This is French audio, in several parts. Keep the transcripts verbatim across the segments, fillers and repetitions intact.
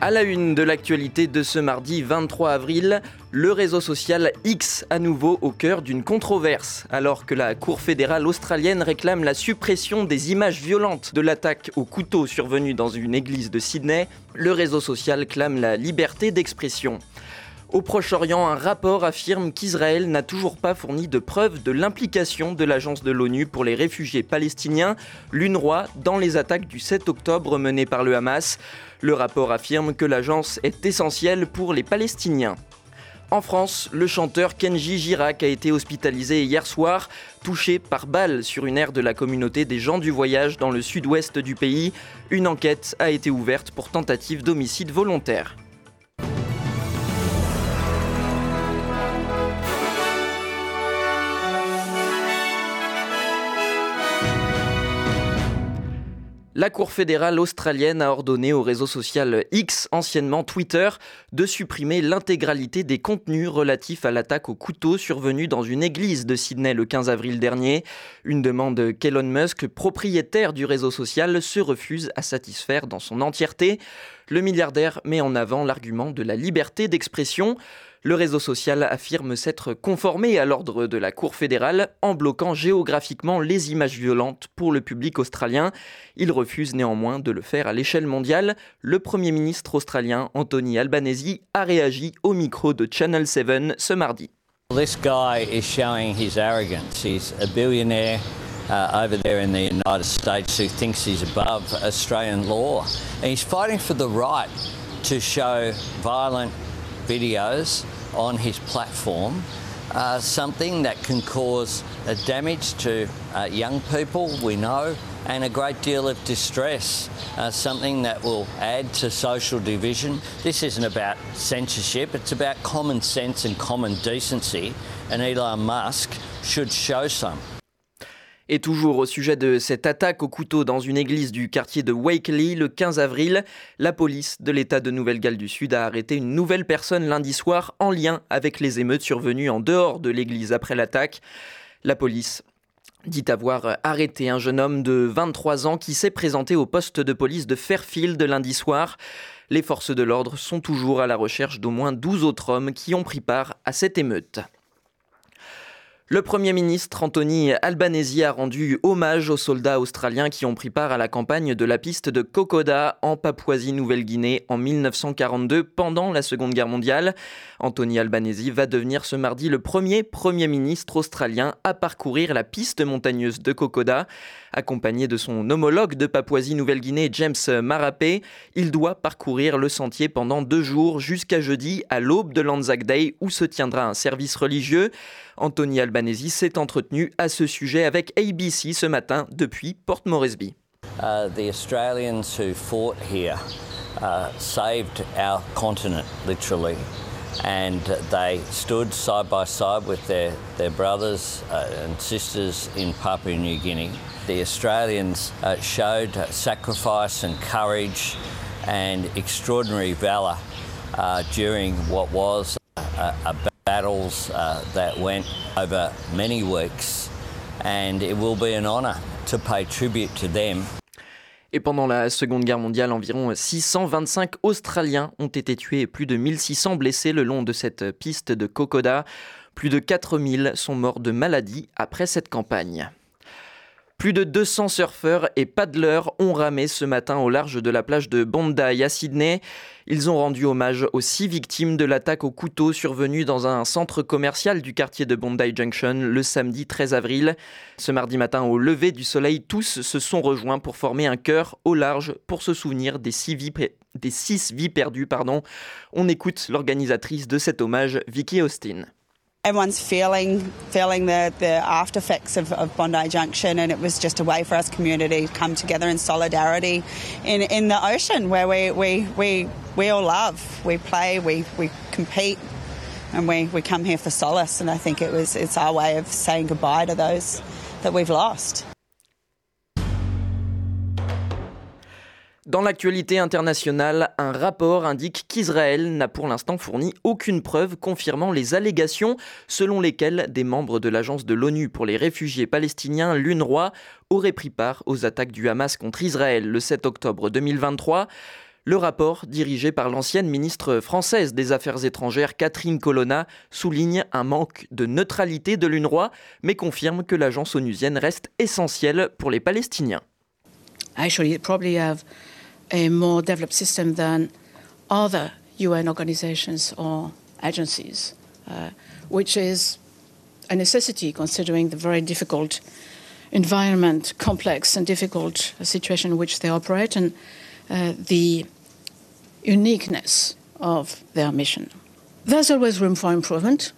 À la une de l'actualité de ce mardi vingt-trois avril, le réseau social X à nouveau au cœur d'une controverse. Alors que la Cour fédérale australienne réclame la suppression des images violentes de l'attaque au couteau survenue dans une église de Sydney, le réseau social clame la liberté d'expression. Au Proche-Orient, un rapport affirme qu'Israël n'a toujours pas fourni de preuves de l'implication de l'agence de l'ONU pour les réfugiés palestiniens, l'UNRWA, dans les attaques du sept octobre menées par le Hamas. Le rapport affirme que l'agence est essentielle pour les Palestiniens. En France, le chanteur Kenji Girac a été hospitalisé hier soir, touché par balle sur une aire de la communauté des gens du voyage dans le sud-ouest du pays. Une enquête a été ouverte pour tentative d'homicide volontaire. La Cour fédérale australienne a ordonné au réseau social X, anciennement Twitter, de supprimer l'intégralité des contenus relatifs à l'attaque au couteau survenue dans une église de Sydney le quinze avril dernier. Une demande qu'Elon Musk, propriétaire du réseau social, se refuse à satisfaire dans son entièreté. Le milliardaire met en avant l'argument de la liberté d'expression. Le réseau social affirme s'être conformé à l'ordre de la Cour fédérale en bloquant géographiquement les images violentes pour le public australien. Il refuse néanmoins de le faire à l'échelle mondiale. Le Premier ministre australien Anthony Albanese a réagi au micro de Channel sept ce mardi. This guy is showing his arrogance. He's a billionaire uh, over there in the United States who thinks he's above Australian law. And he's fighting for the right to show violent videos on his platform, uh, something that can cause uh, damage to uh, young people, we know, and a great deal of distress, uh, something that will add to social division. This isn't about censorship, it's about common sense and common decency, and Elon Musk should show some. Et toujours au sujet de cette attaque au couteau dans une église du quartier de Wakeley le quinze avril, la police de l'État de Nouvelle-Galles du Sud a arrêté une nouvelle personne lundi soir en lien avec les émeutes survenues en dehors de l'église après l'attaque. La police dit avoir arrêté un jeune homme de vingt-trois ans qui s'est présenté au poste de police de Fairfield lundi soir. Les forces de l'ordre sont toujours à la recherche d'au moins douze autres hommes qui ont pris part à cette émeute. Le Premier ministre Anthony Albanese a rendu hommage aux soldats australiens qui ont pris part à la campagne de la piste de Kokoda en Papouasie-Nouvelle-Guinée en dix-neuf cent quarante-deux pendant la Seconde Guerre mondiale. Anthony Albanese va devenir ce mardi le premier Premier ministre australien à parcourir la piste montagneuse de Kokoda. Accompagné de son homologue de Papouasie-Nouvelle-Guinée, James Marape, il doit parcourir le sentier pendant deux jours jusqu'à jeudi à l'aube de l'Anzac Day où se tiendra un service religieux. Anthony Albanese s'est entretenu à ce sujet avec A B C ce matin depuis Port Moresby. Uh, the Australians who fought here uh, saved our continent, literally. And they stood side by side with their, their brothers uh, and sisters in Papua New Guinea. The Australians uh, showed sacrifice and courage and extraordinary valour uh, during what was a, a battles uh, that went over many weeks, and it will be an honour to pay tribute to them. Et pendant la Seconde Guerre mondiale, environ six cent vingt-cinq Australiens ont été tués et plus de mille six cents blessés le long de cette piste de Kokoda. Plus de quatre mille sont morts de maladie après cette campagne. Plus de deux cents surfeurs et paddleurs ont ramé ce matin au large de la plage de Bondi à Sydney. Ils ont rendu hommage aux six victimes de l'attaque au couteau survenue dans un centre commercial du quartier de Bondi Junction le samedi treize avril. Ce mardi matin, au lever du soleil, tous se sont rejoints pour former un chœur au large pour se souvenir des six vies, des six vies perdues. Pardon. On écoute l'organisatrice de cet hommage, Vicky Austin. Everyone's feeling feeling the, the after effects of, of Bondi Junction, and it was just a way for us community to come together in solidarity in, in the ocean where we, we, we, we all love. We play, we, we compete, and we, we come here for solace, and I think it was it's our way of saying goodbye to those that we've lost. Dans l'actualité internationale, un rapport indique qu'Israël n'a pour l'instant fourni aucune preuve confirmant les allégations selon lesquelles des membres de l'agence de l'ONU pour les réfugiés palestiniens, l'UNRWA, auraient pris part aux attaques du Hamas contre Israël le sept octobre deux mille vingt-trois. Le rapport, dirigé par l'ancienne ministre française des Affaires étrangères Catherine Colonna, souligne un manque de neutralité de l'UNRWA, mais confirme que l'agence onusienne reste essentielle pour les Palestiniens. Actually, it probably have a more developed system than other U N organizations or agencies, uh, which is a necessity considering the very difficult environment, complex and difficult situation in which they operate, and uh, the uniqueness of their mission. There's always room for improvement,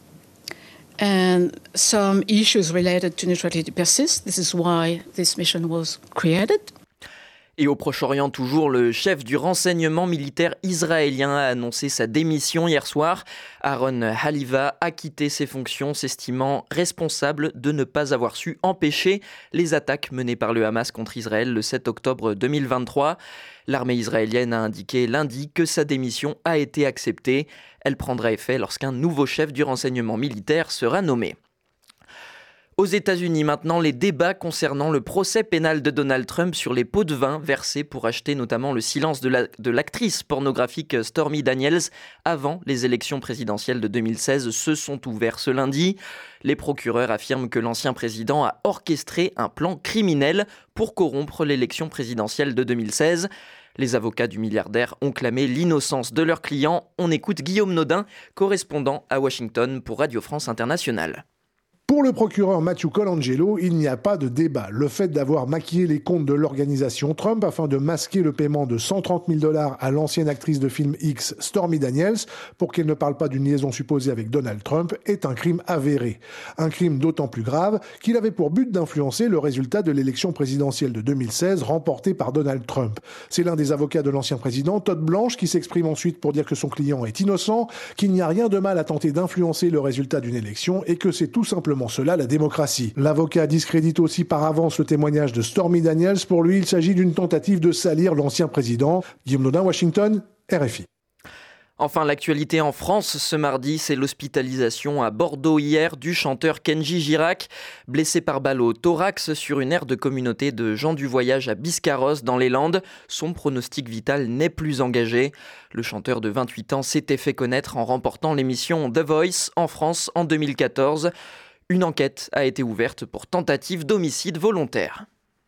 and some issues related to neutrality persist. This is why this mission was created. Et au Proche-Orient toujours, le chef du renseignement militaire israélien a annoncé sa démission hier soir. Aaron Haliva a quitté ses fonctions, s'estimant responsable de ne pas avoir su empêcher les attaques menées par le Hamas contre Israël le sept octobre deux mille vingt-trois. L'armée israélienne a indiqué lundi que sa démission a été acceptée. Elle prendra effet lorsqu'un nouveau chef du renseignement militaire sera nommé. Aux États-Unis maintenant, les débats concernant le procès pénal de Donald Trump sur les pots de vin versés pour acheter notamment le silence de, la, de l'actrice pornographique Stormy Daniels avant les élections présidentielles de deux mille seize se sont ouverts ce lundi. Les procureurs affirment que l'ancien président a orchestré un plan criminel pour corrompre l'élection présidentielle de deux mille seize. Les avocats du milliardaire ont clamé l'innocence de leurs clients. On écoute Guillaume Nodin, correspondant à Washington pour Radio France Internationale. Pour le procureur Matthew Colangelo, il n'y a pas de débat. Le fait d'avoir maquillé les comptes de l'organisation Trump afin de masquer le paiement de cent trente mille dollars à l'ancienne actrice de film X, Stormy Daniels, pour qu'elle ne parle pas d'une liaison supposée avec Donald Trump, est un crime avéré. Un crime d'autant plus grave qu'il avait pour but d'influencer le résultat de l'élection présidentielle de deux mille seize remportée par Donald Trump. C'est l'un des avocats de l'ancien président, Todd Blanche, qui s'exprime ensuite pour dire que son client est innocent, qu'il n'y a rien de mal à tenter d'influencer le résultat d'une élection et que c'est tout simplement cela la démocratie. L'avocat discrédite aussi par avance le témoignage de Stormy Daniels. Pour lui, il s'agit d'une tentative de salir l'ancien président. Guillaume Nodin, Washington, R F I. Enfin, l'actualité en France ce mardi, c'est l'hospitalisation à Bordeaux hier du chanteur Kenji Girac, blessé par balle au thorax sur une aire de communauté de gens du voyage à Biscarrosse dans les Landes. Son pronostic vital n'est plus engagé. Le chanteur de vingt-huit ans s'était fait connaître en remportant l'émission The Voice en France en deux mille quatorze. Une enquête a été ouverte pour tentative d'homicide volontaire.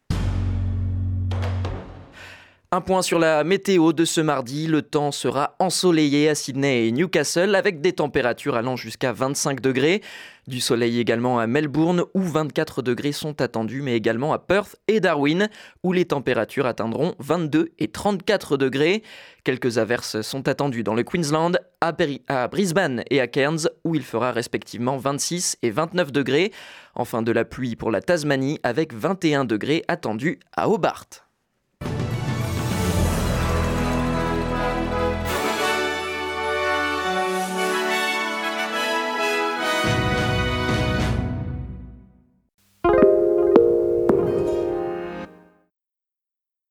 Un point sur la météo de ce mardi. Le temps sera ensoleillé à Sydney et Newcastle avec des températures allant jusqu'à vingt-cinq degrés. Du soleil également à Melbourne où vingt-quatre degrés sont attendus, mais également à Perth et Darwin où les températures atteindront vingt-deux et trente-quatre degrés. Quelques averses sont attendues dans le Queensland, à, Bri- à Brisbane et à Cairns où il fera respectivement vingt-six et vingt-neuf degrés. Enfin de la pluie pour la Tasmanie avec vingt et un degrés attendus à Hobart.